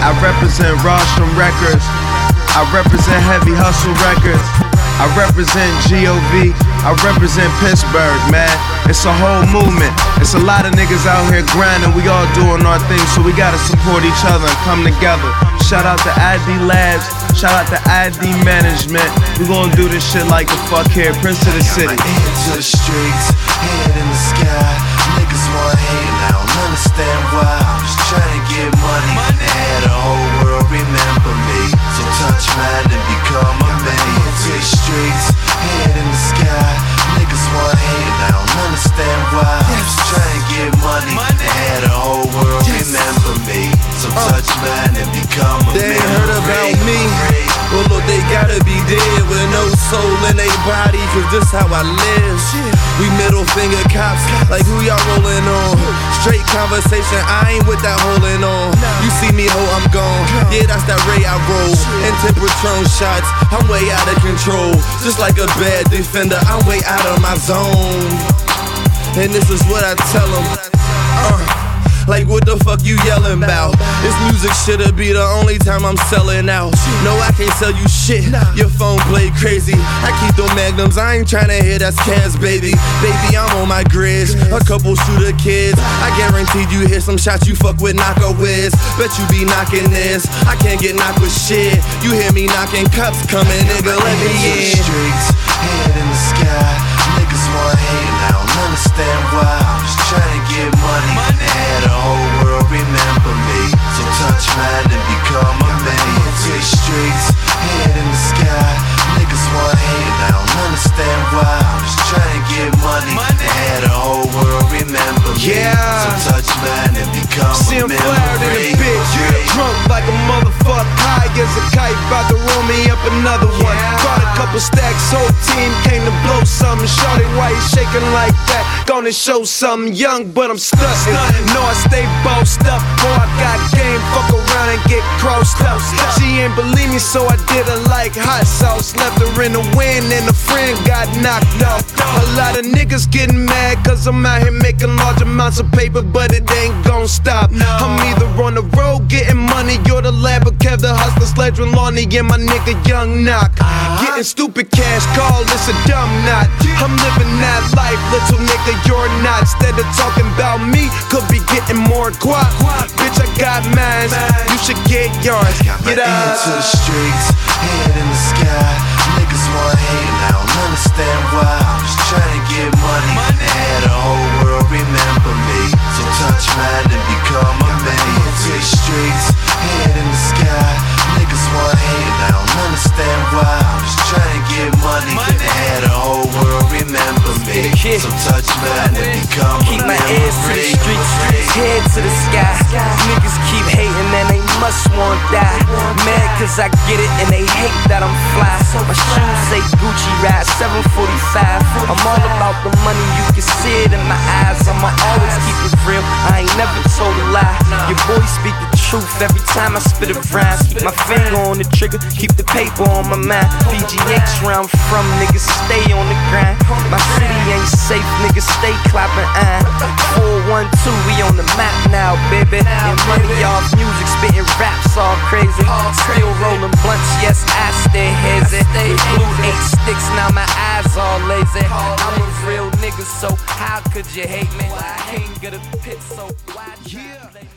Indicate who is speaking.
Speaker 1: I represent Rostrum Records. I represent Heavy Hustle Records. I represent GOV. I represent Pittsburgh, man. It's a whole movement. It's a lot of niggas out here grinding. We all doing our thing, so we gotta support each other and come together. Shout out to ID Labs. Shout out to ID Management. We gonna do this shit like the fuck here, Prince of the City.
Speaker 2: My ear to the streets, head in the sky. Niggas want hate and I don't understand why. I'm just trying to get money and have the whole world remember me. So touch mine and become a man. To the streets, head in the sky. Niggas want hate and I don't understand why. I'm just trying to get money and have the whole world remember me. So touch mine and become a man.
Speaker 3: They ain't heard about me. Well look, they gotta be dead with no soul in they body, cause this how I live. We middle finger cops, like who y'all rolling on? Straight conversation, I ain't with that holding on. You see me ho, I'm gone. Yeah, that's that ray I roll. And Patron shots, I'm way out of control. Just like a bad defender, I'm way out of my zone. And this is what I tell them. Like what the fuck you yelling about? This music shit'll be the only time I'm selling out. No, I can't sell you shit, your phone play crazy. I keep them magnums, I ain't tryna hear that's Cas, baby. Baby, I'm on my grids, a couple shooter kids. I guaranteed you hear some shots, you fuck with knocker whiz. Bet you be knocking this, I can't get knocked with shit. You hear me knocking, cups coming, nigga, let me in.
Speaker 2: Streets, head in the sky. Niggas want hate and I don't understand why. I'm just trying to get money and have the whole world remember me. So touch mine and become a man. To the streets, head in the sky. Niggas want hate and I don't understand why. I'm just trying to get money and have the whole world remember me. So touch mine and become a man.
Speaker 1: Flared in a bitch, drunk like a motherfucker, high as a kite, about to roll me up another one. Brought a couple stacks, whole team came to blow something. Shorty, why you shaking like that? Gonna show something young, but I'm stuck. No, I stay bossed up, boy, I got game. Fuck around and get crossed up. She ain't believe me, so I did her like hot sauce. Left her in the wind and a friend got knocked off. A lot of niggas getting mad, cause I'm out here making large amounts of paper, but it ain't gon' stop. I'm either on the road getting money, or the lab of Kev, the hustler, Sledge with Lonnie, and my nigga Young Knock. Getting stupid cash, call this a dumb knot. I'm living that life, little nigga, you're not. Instead of talking about me, could be getting more guap. Bitch, I got mine, you should get yours. Get up
Speaker 2: to the streets, head in the sky. Niggas want hate and I don't understand why. I'm just trying to get money and have the whole world remember me. So touch mine and become a man. To the streets, head in the sky. Niggas want hate and I don't understand why. I'm just trying to get money and have the whole world remember me. So touch mine and become
Speaker 4: keep
Speaker 2: a
Speaker 4: my
Speaker 2: man.
Speaker 4: ears to the streets, head to the sky. Niggas keep hating and they must want die. Mad cause I get it and they hate that I'm fly. My shoes say Gucci ride 745. I'm all about the money, you can see it in my eyes. I'ma always keep it real, I ain't never told a lie. Your boy speak the truth every time I spit a rhyme. Keep my finger on the trigger, keep the paper on my mind. BGX where I'm from, niggas stay on the grind. My city ain't safe, niggas stay clapping iron. 412, we on the map now, baby. And money off music, spitting raps all crazy. Still rolling blunts, yes, I stay hazy. Blue 8 sticks, now my eyes all lazy. I'm a real nigga, so how could you hate me? King of the pit, so why you